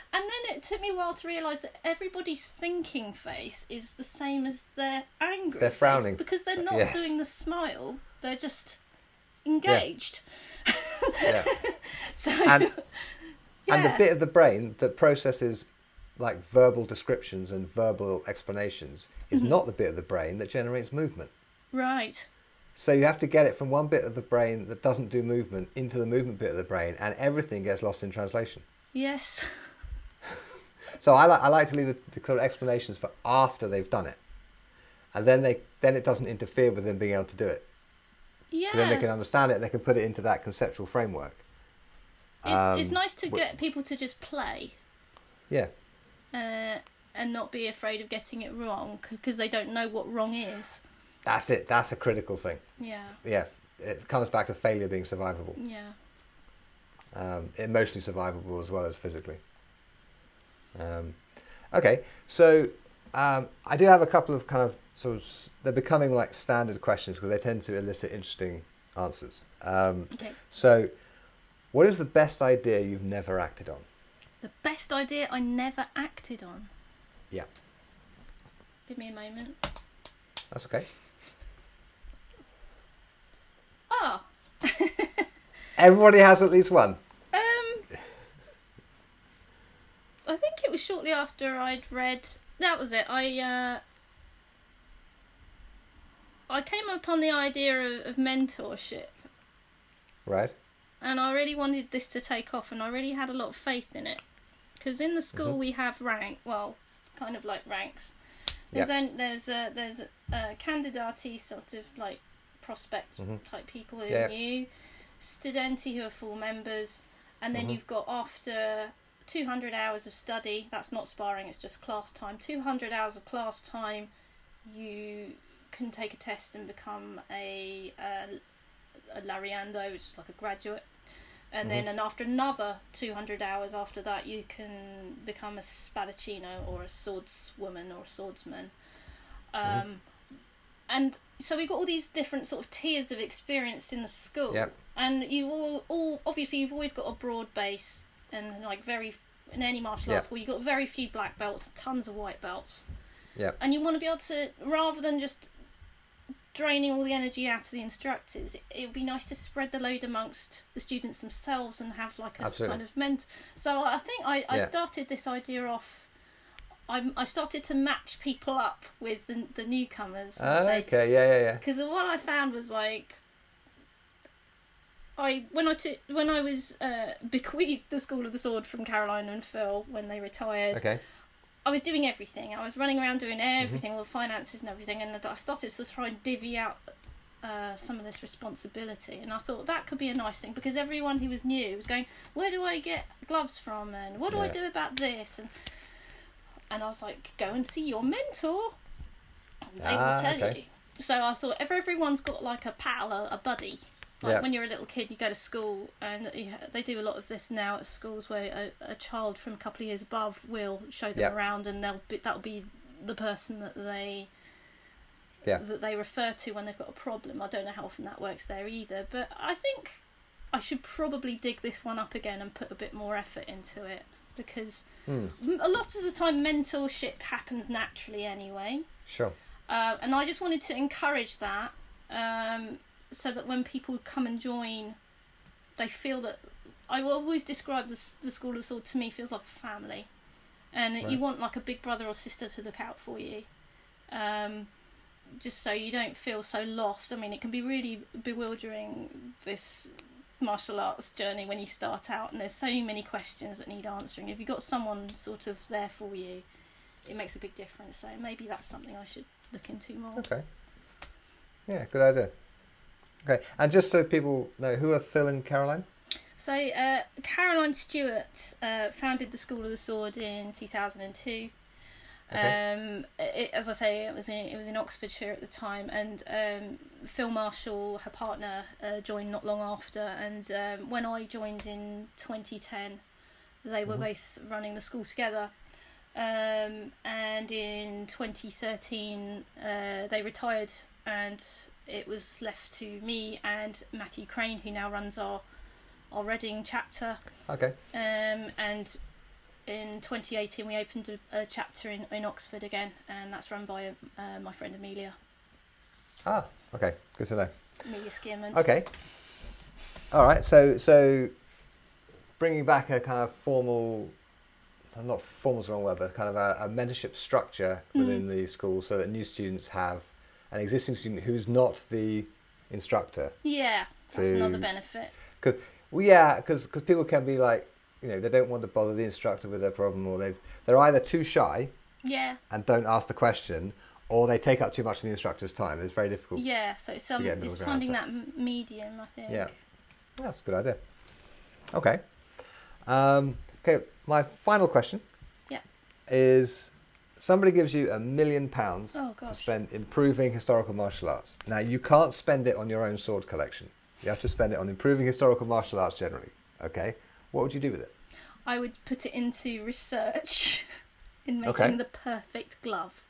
And then it took me a while to realise that everybody's thinking face is the same as their angry They're face, frowning. because they're not Yes. doing the smile, they're just engaged. Yeah. So, And, yeah. and the bit of the brain that processes like verbal descriptions and verbal explanations is Mm-hmm. not the bit of the brain that generates movement. Right. So you have to get it from one bit of the brain that doesn't do movement into the movement bit of the brain, and everything gets lost in translation. Yes. So I like I like to leave the, the sort of explanations for after they've done it, and then they then it doesn't interfere with them being able to do it. Yeah. Then they can understand it. And they can put it into that conceptual framework. It's, Um, it's nice to wh- get people to just play Yeah, uh, and not be afraid of getting it wrong, because they don't know what wrong is. that's it. That's a critical thing. Yeah. Yeah, it comes back to failure being survivable, Yeah. um, emotionally survivable as well as physically. Um, okay, so um, I do have a couple of kind of sort of s- they're becoming like standard questions because they tend to elicit interesting answers. Um, Okay. so, what is the best idea you've never acted on? The best idea I never acted on. Yeah, Give me a moment. that's okay. Ah. Everybody has at least one. Um. I think it was shortly after I'd read. That was it. I uh. I came upon the idea of, of mentorship, Right. and I really wanted this to take off, and I really had a lot of faith in it, because in the school Mhm. we have rank, well, kind of like ranks. Yep. There's on, there's uh, there's uh, candidati, sort of like prospect Mhm. type people who Yeah. are new, studenti who are full members, and then Mhm. you've got after two hundred hours of study. That's not sparring; it's just class time. two hundred hours of class time, you can take a test and become a, uh, a Lariando, which is like a graduate. And then, Mhm. and after another two hundred hours after that, you can become a Spadaccino or a swordswoman or a swordsman. Um, Mhm. And so we've got all these different sort of tiers of experience in the school. Yep. And you all, all, obviously, you've always got a broad base, and like very, in any martial arts Yep. school, you've got very few black belts, tons of white belts. Yep. And you want to be able to, rather than just draining all the energy out of the instructors, it, it would be nice to spread the load amongst the students themselves and have like a s- Absolutely. kind of ment. So I think I, I Yeah. started this idea off. I I started to match people up with the, the newcomers. and Ah, say, okay. Yeah. Yeah. Yeah. because what I found was like, I when I took when I was uh, bequeathed the School of the Sword from Carolina and Phil when they retired. Okay. I was doing everything. I was running around doing everything, all the finances and everything, and I started to try and divvy out uh, some of this responsibility. And I thought that could be a nice thing, because everyone who was new was going, "Where do I get gloves from? And what do I Yeah. do about this?" And and I was like, "Go and see your mentor. And they Ah, will tell okay. you." So I thought, if everyone's got like a pal, a, a buddy. Like Yeah. when you're a little kid, you go to school, and you, they do a lot of this now at schools, where a, a child from a couple of years above will show them Yeah. around, and they'll be, that'll be the person that they Yeah. that they refer to when they've got a problem. I don't know how often that works there either, but I think I should probably dig this one up again and put a bit more effort into it, because Hmm. m- a lot of the time mentorship happens naturally anyway. Sure. Uh, and I just wanted to encourage that, um, so that when people come and join, they feel that. I always describe the, s- the School of Sword to me feels like a family, and Right. you want like a big brother or sister to look out for you, um, just so you don't feel so lost. I mean, it can be really bewildering, this martial arts journey, when you start out, and there's so many questions that need answering. If you've got someone sort of there for you, it makes a big difference. So maybe that's something I should look into more. Okay. Yeah. Good idea. Okay. And just so people know, who are Phil and Caroline? So uh, Caroline Stewart uh, founded the School of the Sword in two thousand two. Okay. Um, it, as I say, it was in, it was in Oxfordshire at the time, and um, Phil Marshall, her partner, uh, joined not long after. And um, when I joined in twenty ten, they were Mhm. both running the school together. Um, and in twenty thirteen, uh, they retired, and it was left to me and Matthew Crane, who now runs our our Reading chapter. Okay. Um, and in twenty eighteen we opened a, a chapter in, in Oxford again, and that's run by uh, my friend Amelia. Ah, okay, good to know. Amelia Skierman. Okay. All right, so so bringing back a kind of formal, not formal is the wrong word, but kind of a, a mentorship structure within mm. the school, so that new students have an existing student who's not the instructor. Yeah, that's to, another benefit. Cause, well, yeah, because people can be like, you know, they don't want to bother the instructor with their problem, or they've, they're either too shy yeah. and don't ask the question, or they take up too much of the instructor's time. It's very difficult. Yeah, so it's, um, it's finding that medium, I think. Yeah, well, that's a good idea. Okay. Um, okay, my final question yeah. is, somebody gives you a million pounds oh, to spend improving historical martial arts. Now, you can't spend it on your own sword collection. You have to spend it on improving historical martial arts generally. Okay? What would you do with it? I would put it into research in making okay. the perfect glove.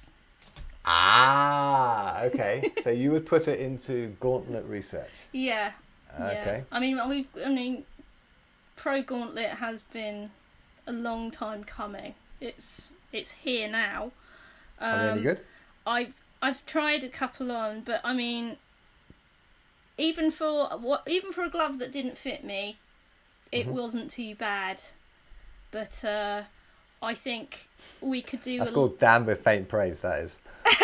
Ah, okay. So you would put it into gauntlet research. Yeah. Okay. Yeah. I mean, we've. I mean, Pro Gauntlet has been a long time coming. It's it's here now. Um, Are they any good? I've I've tried a couple on, but I mean, even for what even for a glove that didn't fit me, it mm-hmm. wasn't too bad. But uh, I think we could do. That's a called damn with faint praise. That is.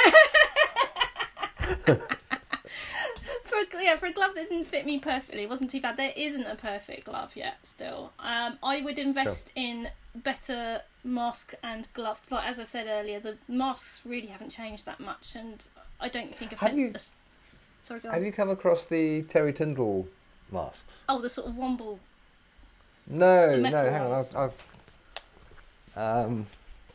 for a, yeah, for a glove that didn't fit me perfectly, it wasn't too bad. There isn't a perfect glove yet. Still, um, I would invest sure. in better mask and gloves. Like as I said earlier, the masks really haven't changed that much, and I don't think a fence. You, Sorry, go have on. you come across the Terry Tyndall masks? Oh, the sort of womble. No, no, hang on. I've, I've, um,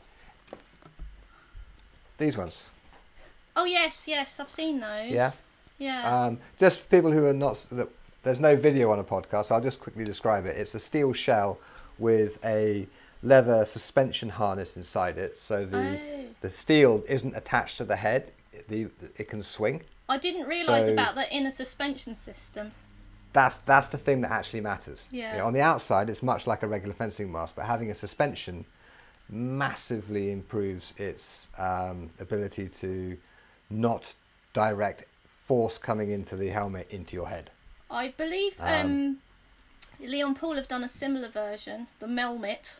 these ones. Oh yes, yes, I've seen those. Yeah. Yeah. Um, just for people who are not, there's no video on a podcast, so I'll just quickly describe it. It's a steel shell with a leather suspension harness inside it, so the oh. the steel isn't attached to the head. The it can swing. I didn't realise so about the inner suspension system. That's that's the thing that actually matters. Yeah. You know, on the outside, it's much like a regular fencing mask, but having a suspension massively improves its um, ability to not direct force coming into the helmet into your head. I believe um, um, Leon Paul have done a similar version, the Melmit.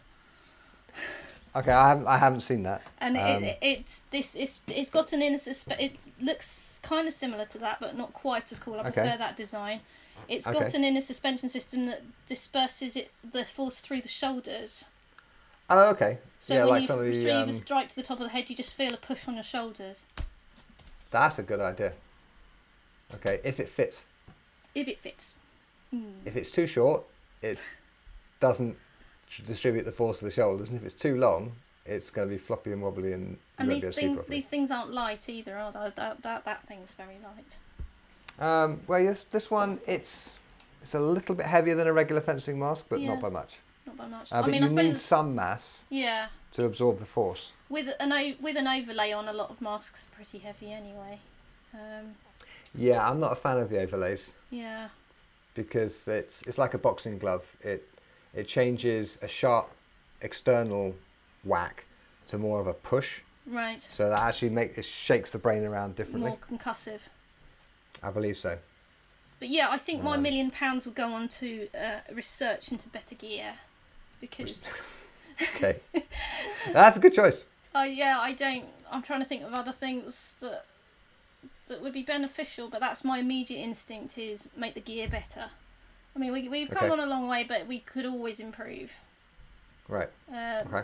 Okay, I haven't I haven't seen that. And um, it, it, it's this it's it's got an inner suspe- It looks kind of similar to that, but not quite as cool. I prefer okay. that design. It's okay. got an inner suspension system that disperses it the force through the shoulders. Oh, okay. So yeah, when like you some of the, retrieve um, a strike to the top of the head, you just feel a push on your shoulders. That's a good idea. Okay, if it fits. If it fits. Mm. If it's too short, it doesn't distribute the force of the shoulders, and if it's too long, it's going to be floppy and wobbly, and and these things these things aren't light either, are they? That, that that thing's very light. Um, well, yes, this one it's it's a little bit heavier than a regular fencing mask, but yeah. not by much. Not by much. Uh, I but mean, you I suppose need some mass. Yeah. To absorb the force. With an o- with an overlay on, a lot of masks are pretty heavy anyway. Um, yeah, I'm not a fan of the overlays. Yeah. Because it's it's like a boxing glove. It it changes a sharp external whack to more of a push. Right. So that actually make it shakes the brain around differently. More concussive. I believe so. But yeah, I think my um, million pounds will go on to uh, research into better gear, because. Okay. That's a good choice. Oh uh, yeah, I don't. I'm trying to think of other things that that would be beneficial, but that's my immediate instinct is make the gear better. I mean, we we've come okay. on a long way, but we could always improve. Right. Um, okay.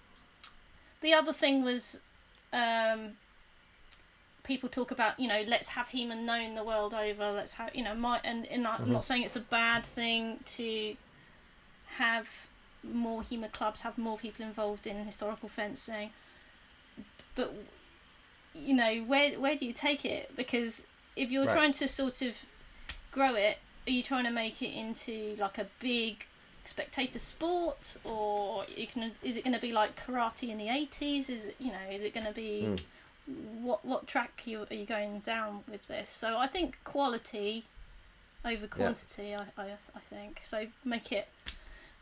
The other thing was, um, people talk about, you know, let's have He-Man known the world over. Let's have, you know, my and, and I'm mm-hmm. not saying it's a bad thing to have more He-Man clubs, have more people involved in historical fencing, but you know, where where do you take it? Because if you're right. trying to sort of grow it, are you trying to make it into like a big spectator sport, or you can, is it going to be like karate in the eighties? Is it, you know, is it going to be mm. what what track you are you going down with this? So I think quality over quantity. Yeah. I, I I think so. Make it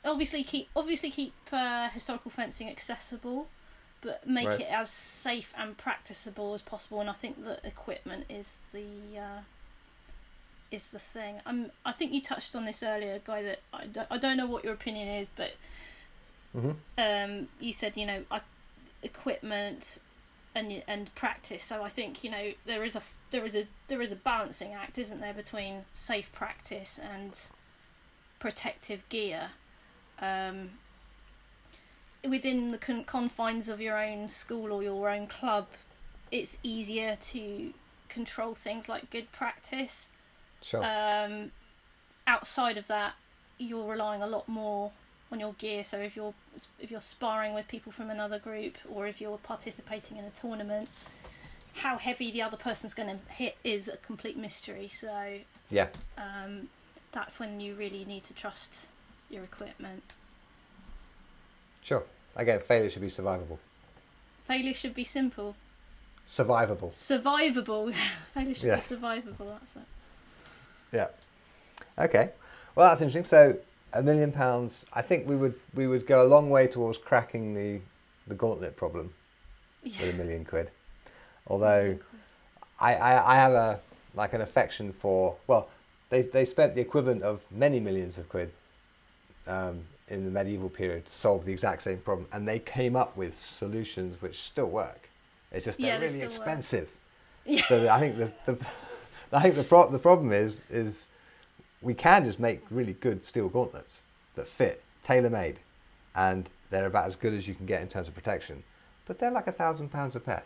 obviously keep obviously keep uh, historical fencing accessible, but make Right. it as safe and practicable as possible. And I think that equipment is the uh, is the thing. Um, I think you touched on this earlier, Guy. That I don't, I don't know what your opinion is, but Mm-hmm. um, you said you know I, equipment and and practice. So I think you know there is a there is a there is a balancing act, isn't there, between safe practice and protective gear. Um, within the con- confines of your own school or your own club, it's easier to control things like good practice. Sure. Um, outside of that, you're relying a lot more on your gear. So if you're if you're sparring with people from another group, or if you're participating in a tournament, how heavy the other person's going to hit is a complete mystery. So yeah. um, that's when you really need to trust your equipment. Sure. Again, failure should be survivable. Failure should be simple. Survivable. Survivable. Failure should Yes. be survivable. That's it. Yeah. Okay. Well, that's interesting. So a million pounds. I think we would we would go a long way towards cracking the the gauntlet problem Yeah. with a million quid. Although I, I I have a like an affection for well they they spent the equivalent of many millions of quid um, in the medieval period to solve the exact same problem, and they came up with solutions which still work. It's just they're Yeah, they really still work. expensive. Yeah. So I think the, the I think the pro- the problem is is we can just make really good steel gauntlets that fit, tailor made, and they're about as good as you can get in terms of protection. But they're like a thousand pounds a pair.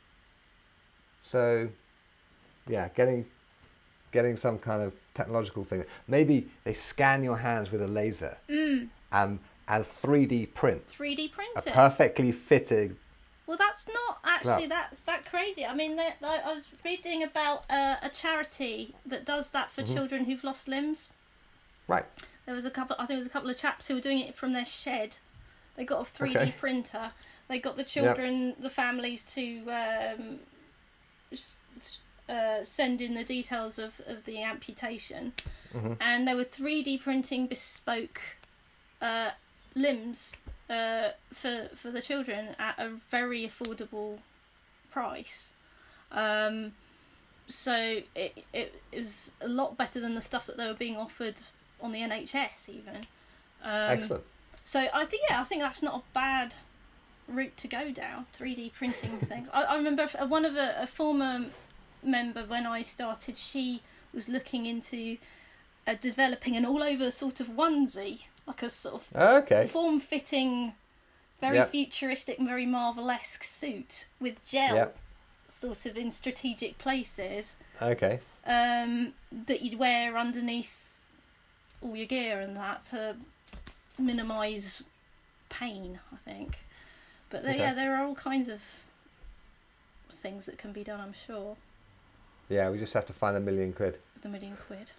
So yeah, getting getting some kind of technological thing. Maybe they scan your hands with a laser Mm. and and three D print three D print a it. perfectly fitted. Well, that's not actually No. that's that crazy. I mean, they, they, I was reading about uh, a charity that does that for Mhm. children who've lost limbs. Right. There was a couple. I think there was a couple of chaps who were doing it from their shed. They got a three D Okay. printer. They got the children, the families to um, s- s- uh, send in the details of, of the amputation, Mhm. and they were three D printing bespoke uh, limbs uh, for for the children at a very affordable price. Um, so it, it it was a lot better than the stuff that they were being offered on the N H S even. Um, Excellent. So I think yeah, I think that's not a bad route to go down. three D printing things. I, I remember f- one of a, a former member when I started. She was looking into uh, developing an all over sort of onesie, like a sort of Okay. form fitting, very Yep. futuristic, very Marvel-esque suit with gel, Yep. sort of in strategic places. Okay. Um, that you'd wear underneath all your gear and that to minimise pain, I think. But there, Okay. yeah, there are all kinds of things that can be done, I'm sure, Yeah, we just have to find a million quid. with a million quid.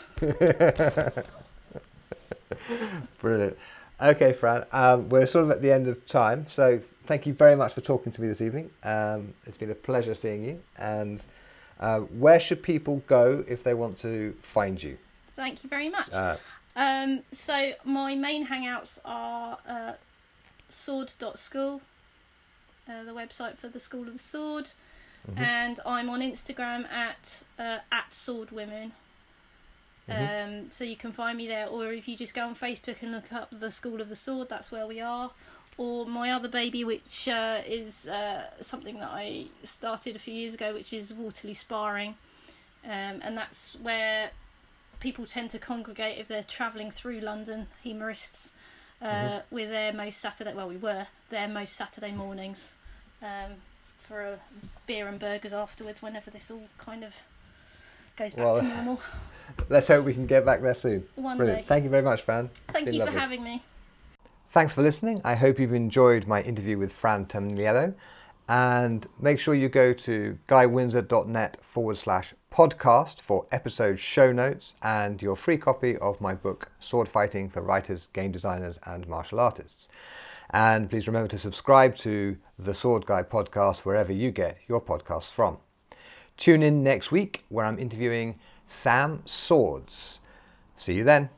Brilliant. Okay, Fran, um, we're sort of at the end of time, so thank you very much for talking to me this evening. Um, it's been a pleasure seeing you. And uh, where should people go if they want to find you? Thank you very much. Uh, Um, so my main hangouts are uh, sword dot school, uh, the website for the School of the Sword, mhm. and I'm on Instagram at uh, at swordwomen. Mhm. Um, so you can find me there, or if you just go on Facebook and look up the School of the Sword, that's where we are. Or my other baby, which uh, is uh, something that I started a few years ago, which is Waterloo Sparring, um, and that's where people tend to congregate if they're travelling through London, humorists. Uh, Mhm. We're there most Saturday, well we were there most Saturday mornings um, for a beer and burgers afterwards whenever this all kind of goes back Well, to normal. Let's hope we can get back there soon. One Brilliant. day. Thank you very much, Fran. It's Thank been you for lovely. having me. Thanks for listening. I hope you've enjoyed my interview with Fran Terminiello. And make sure you go to guywindsor.net forward slash podcast for episode show notes and your free copy of my book, Sword Fighting for Writers, Game Designers and Martial Artists. And please remember to subscribe to the Sword Guy podcast wherever you get your podcasts from. Tune in next week where I'm interviewing Sam Swords. See you then.